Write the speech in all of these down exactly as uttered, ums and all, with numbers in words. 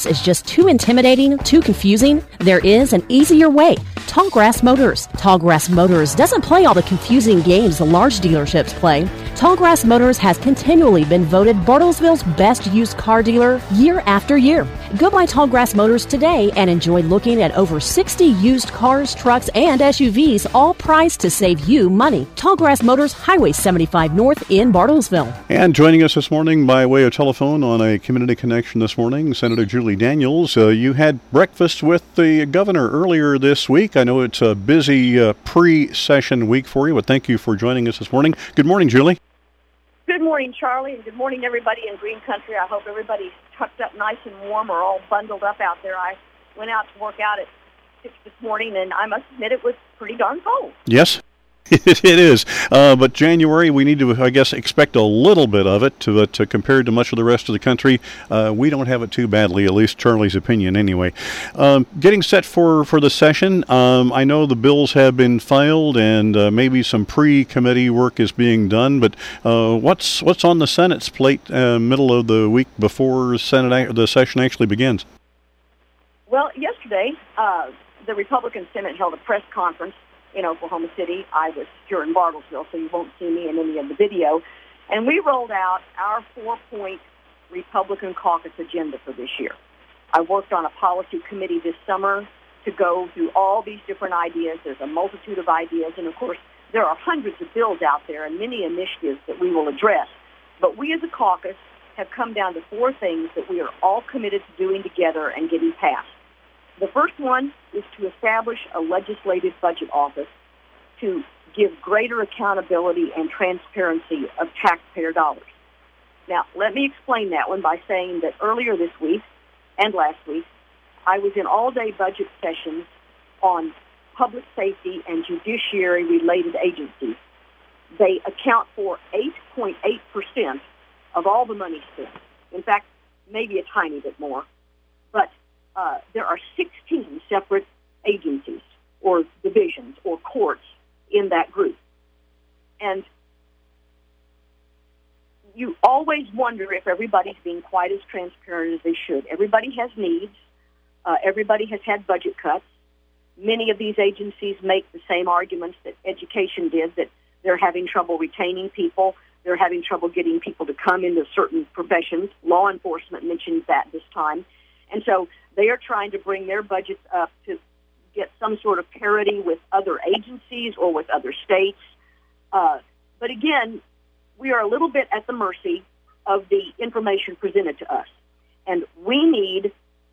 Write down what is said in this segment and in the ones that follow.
Motors is just too intimidating, too confusing? There is an easier way. Tallgrass Motors. Tallgrass Motors doesn't play all the confusing games the large dealerships play. Tallgrass Motors has continually been voted Bartlesville's best used car dealer year after year. Go by Tallgrass Motors today and enjoy looking at over sixty used cars, trucks, and S U Vs, all priced to save you money. Tallgrass Motors, Highway seventy-five North in Bartlesville. And joining us this morning by way of telephone on a community connection this morning, Senator Julie Daniels. Uh, you had breakfast with the governor earlier this week. I know it's a busy uh, pre-session week for you, but thank you for joining us this morning. Good morning, Julie. Good morning, Charlie, and good morning, everybody in Green Country. I hope everybody's tucked up nice and warm or all bundled up out there. I went out to work out at six this morning, and I must admit it was pretty darn cold. Yes, it is. Uh, but January, we need to, I guess, expect a little bit of it to, uh, to compared to much of the rest of the country. Uh, we don't have it too badly, at least Charlie's opinion anyway. Um, getting set for, for the session, um, I know the bills have been filed and uh, maybe some pre-committee work is being done, but uh, what's what's on the Senate's plate uh, middle of the week before Senate the session actually begins? Well, yesterday, uh, the Republican Senate held a press conference in Oklahoma City. I was here in Bartlesville, so you won't see me in any of the video. And we rolled out our four-point Republican caucus agenda for this year. I worked on a policy committee this summer to go through all these different ideas. There's a multitude of ideas, and of course, there are hundreds of bills out there and many initiatives that we will address. But we as a caucus have come down to four things that we are all committed to doing together and getting passed. The first one is to establish a legislative budget office to give greater accountability and transparency of taxpayer dollars. Now, let me explain that one by saying that earlier this week and last week, I was in all-day budget sessions on public safety and judiciary-related agencies. They account for eight point eight percent of all the money spent. In fact, maybe a tiny bit more. But Uh, there are sixteen separate agencies or divisions or courts in that group. And you always wonder if everybody's being quite as transparent as they should. Everybody has needs. Uh, everybody has had budget cuts. Many of these agencies make the same arguments that education did, that they're having trouble retaining people. They're having trouble getting people to come into certain professions. Law enforcement mentions that this time. And so they are trying to bring their budgets up to get some sort of parity with other agencies or with other states. Uh, but again, we are a little bit at the mercy of the information presented to us. And we need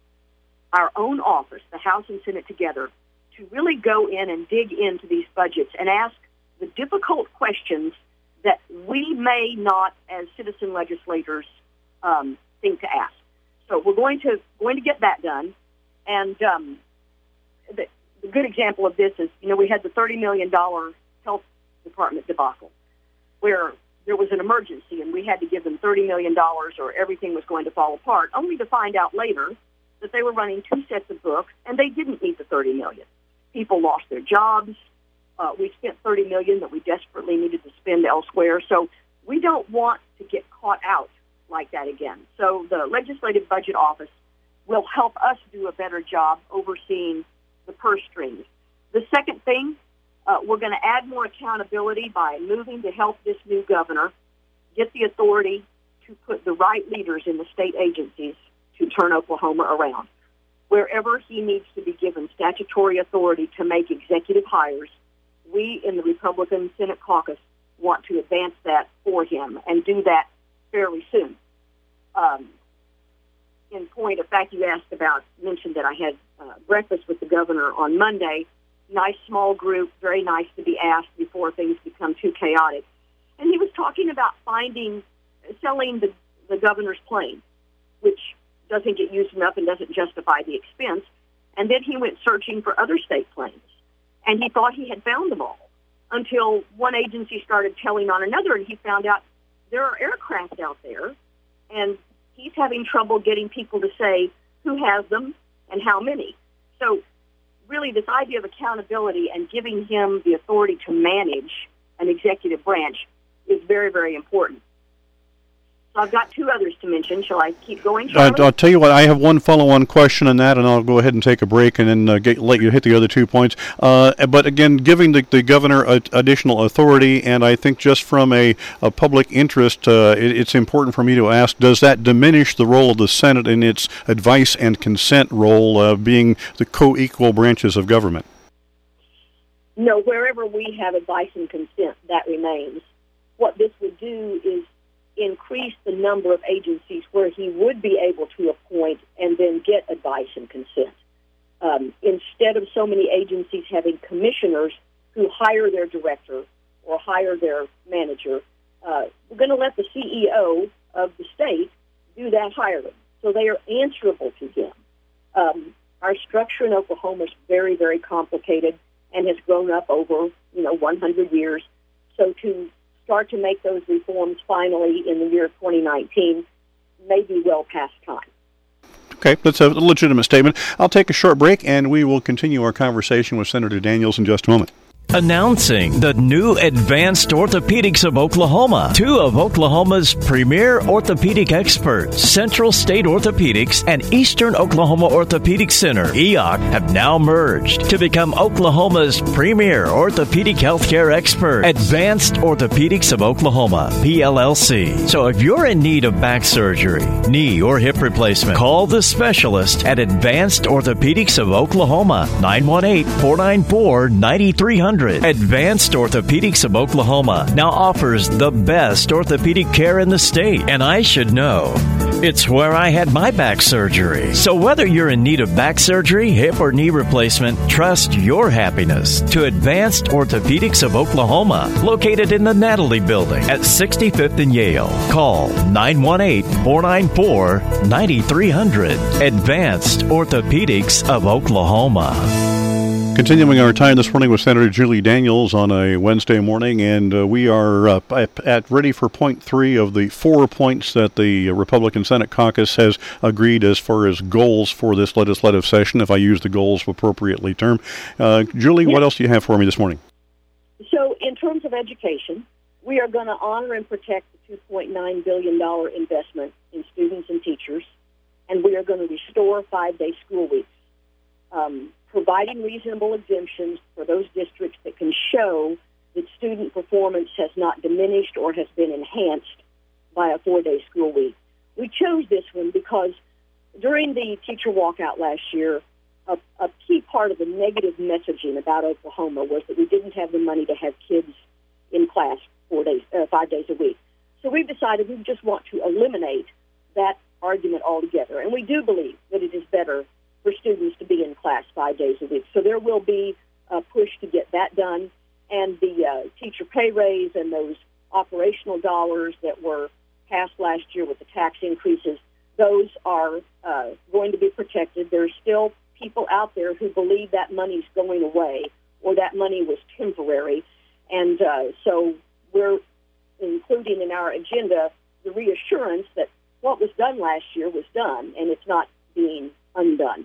our own office, the House and Senate together, to really go in and dig into these budgets and ask the difficult questions that we may not, as citizen legislators, um, think to ask. So we're going to going to get that done. And um, the, the good example of this is, you know, we had the thirty million dollars health department debacle where there was an emergency and we had to give them thirty million dollars or everything was going to fall apart, only to find out later that they were running two sets of books and they didn't need the thirty million dollars. People lost their jobs. Uh, we spent thirty million dollars that we desperately needed to spend elsewhere. So we don't want to get caught out like that again. So the Legislative Budget Office will help us do a better job overseeing the purse strings. The second thing, uh, we're going to add more accountability by moving to help this new governor get the authority to put the right leaders in the state agencies to turn Oklahoma around. Wherever he needs to be given statutory authority to make executive hires, we in the Republican Senate caucus want to advance that for him and do that fairly soon. Um, in point of fact, you asked about, mentioned that I had uh, breakfast with the governor on Monday. Nice small group, very nice to be asked before things become too chaotic. And he was talking about finding, selling the, the governor's plane, which doesn't get used enough and doesn't justify the expense. And then he went searching for other state planes. And he thought he had found them all until one agency started telling on another, and he found out there are aircraft out there, and he's having trouble getting people to say who has them and how many. So really this idea of accountability and giving him the authority to manage an executive branch is very, very important. So I've got two others to mention. Shall I keep going, Uh, Charlie? I'll tell you what, I have one follow-on question on that, and I'll go ahead and take a break and then uh, get, let you hit the other two points. Uh, but again, giving the, the governor a, additional authority, and I think just from a, a public interest, uh, it, it's important for me to ask, does that diminish the role of the Senate in its advice and consent role, uh, being the co-equal branches of government? No, wherever we have advice and consent, that remains. What this would do is increase the number of agencies where he would be able to appoint and then get advice and consent. Um, instead of so many agencies having commissioners who hire their director or hire their manager, uh, we're going to let the C E O of the state do that hiring. So they are answerable to him. Um, our structure in Oklahoma is very, very complicated and has grown up over, you know, one hundred years. So to start to make those reforms finally in the year twenty nineteen may be well past time. Okay, that's a legitimate statement. I'll take a short break, and we will continue our conversation with Senator Daniels in just a moment. Announcing the new Advanced Orthopedics of Oklahoma. Two of Oklahoma's premier orthopedic experts, Central State Orthopedics and Eastern Oklahoma Orthopedic Center, E O C, have now merged to become Oklahoma's premier orthopedic healthcare expert, Advanced Orthopedics of Oklahoma, P L L C. So if you're in need of back surgery, knee or hip replacement, call the specialist at Advanced Orthopedics of Oklahoma, nine one eight, four nine four, nine three hundred. Advanced Orthopedics of Oklahoma now offers the best orthopedic care in the state. And I should know, it's where I had my back surgery. So whether you're in need of back surgery, hip or knee replacement, trust your happiness to Advanced Orthopedics of Oklahoma, located in the Natalie Building at sixty-fifth and Yale. Call nine one eight, four nine four, nine three hundred. Advanced Orthopedics of Oklahoma. Continuing our time this morning with Senator Julie Daniels on a Wednesday morning, and uh, we are uh, at ready for point three of the four points that the Republican Senate caucus has agreed as far as goals for this legislative session, if I use the goals appropriately term. Uh, Julie, yes. What else do you have for me this morning? So in terms of education, we are going to honor and protect the two point nine billion dollars investment in students and teachers, and we are going to restore five-day school weeks. Um, providing reasonable exemptions for those districts that can show that student performance has not diminished or has been enhanced by a four-day school week. We chose this one because during the teacher walkout last year, a, a key part of the negative messaging about Oklahoma was that we didn't have the money to have kids in class four days, uh, five days a week. So we've decided we just want to eliminate that argument altogether. And we do believe that it is better for students to be in class five days a week. So there will be a push to get that done. And the uh, teacher pay raise and those operational dollars that were passed last year with the tax increases, those are uh, going to be protected. There's still people out there who believe that money's going away or that money was temporary. And uh, so we're including in our agenda the reassurance that what was done last year was done and it's not being undone.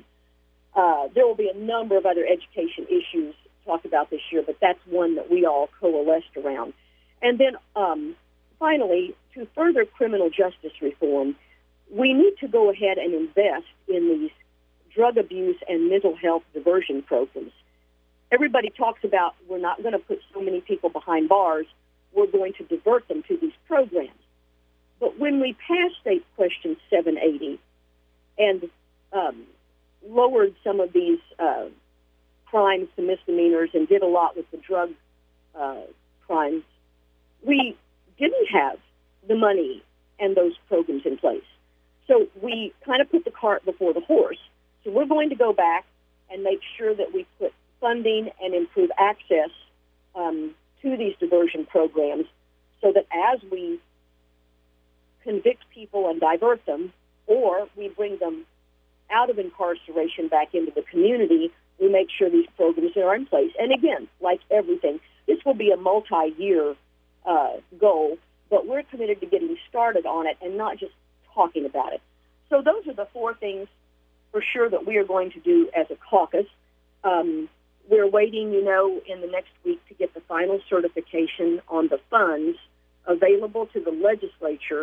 Uh, there will be a number of other education issues to talk about this year, but that's one that we all coalesced around. And then um, finally, to further criminal justice reform, we need to go ahead and invest in these drug abuse and mental health diversion programs. Everybody talks about we're not going to put so many people behind bars, we're going to divert them to these programs. But when we passed State Question seven eighty and um, lowered some of these uh, crimes to misdemeanors and did a lot with the drug uh, crimes, we didn't have the money and those programs in place. So we kind of put the cart before the horse. So we're going to go back and make sure that we put funding and improve access um, to these diversion programs so that as we convict people and divert them, or we bring them out of incarceration back into the community, we make sure these programs are in place. And again, like everything, this will be a multi-year uh, goal, but we're committed to getting started on it and not just talking about it. So those are the four things for sure that we are going to do as a caucus. Um, we're waiting, you know, in the next week to get the final certification on the funds available to the legislature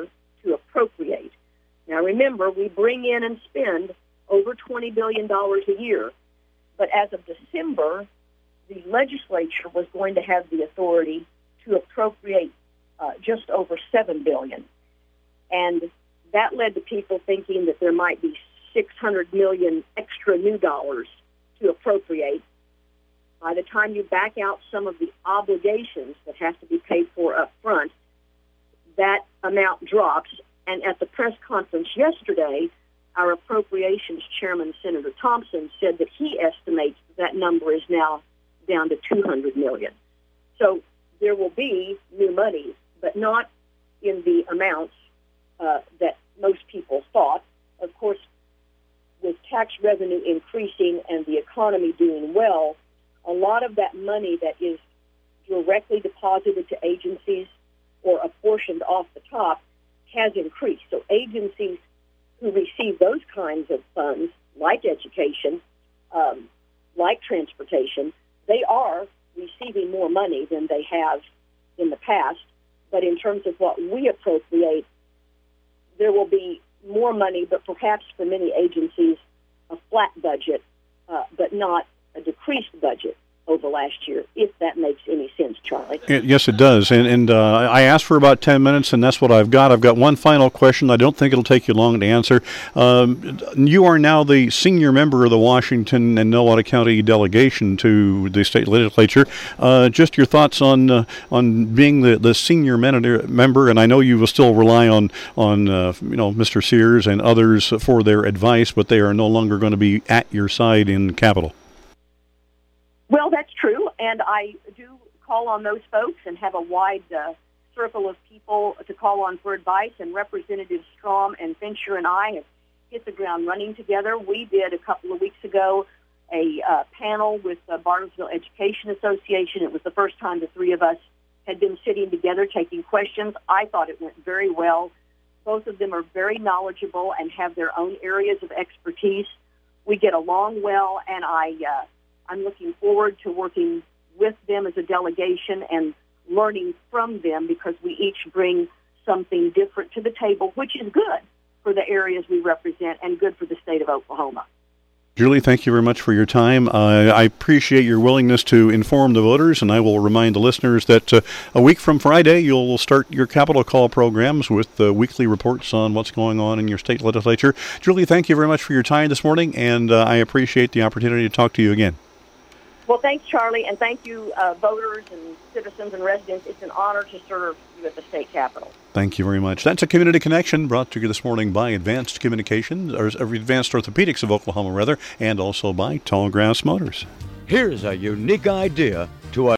to appropriate. Now remember, we bring in and spend over twenty billion dollars a year, but as of December, the legislature was going to have the authority to appropriate uh, just over seven billion dollars. And that led to people thinking that there might be six hundred million dollars extra new dollars to appropriate. By the time you back out some of the obligations that have to be paid for up front, that amount drops. And at the press conference yesterday, our appropriations chairman, Senator Thompson, said that he estimates that number is now down to two hundred million dollars. So there will be new money, but not in the amounts uh, that most people thought. Of course, with tax revenue increasing and the economy doing well, a lot of that money that is directly deposited to agencies or apportioned off the top has increased. So agencies who receive those kinds of funds, like education, um, like transportation, they are receiving more money than they have in the past. But in terms of what we appropriate, there will be more money, but perhaps for many agencies, a flat budget, uh, but not a decreased budget over last year, if that makes any sense, Charlie. Yes, it does. And, and uh, I asked for about ten minutes, and that's what I've got. I've got one final question. I don't think it'll take you long to answer. Um, you are now the senior member of the Washington and Nowata County delegation to the state legislature. Uh, just your thoughts on uh, on being the, the senior member, and I know you will still rely on, on uh, you know, Mister Sears and others for their advice, but they are no longer going to be at your side in Capitol. Well, that's true, and I do call on those folks and have a wide uh, circle of people to call on for advice, and Representatives Strom and Fincher and I have hit the ground running together. We did a couple of weeks ago a uh, panel with the Bartlesville Education Association. It was the first time the three of us had been sitting together taking questions. I thought it went very well. Both of them are very knowledgeable and have their own areas of expertise. We get along well, and I... Uh, I'm looking forward to working with them as a delegation and learning from them, because we each bring something different to the table, which is good for the areas we represent and good for the state of Oklahoma. Julie, thank you very much for your time. Uh, I appreciate your willingness to inform the voters, and I will remind the listeners that uh, a week from Friday, you'll start your Capitol Call programs with uh, weekly reports on what's going on in your state legislature. Julie, thank you very much for your time this morning, and uh, I appreciate the opportunity to talk to you again. Well, thanks, Charlie, and thank you, uh, voters and citizens and residents. It's an honor to serve you at the state capitol. Thank you very much. That's a Community Connection brought to you this morning by Advanced Communications, or Advanced Orthopedics of Oklahoma, rather, and also by Tallgrass Motors. Here's a unique idea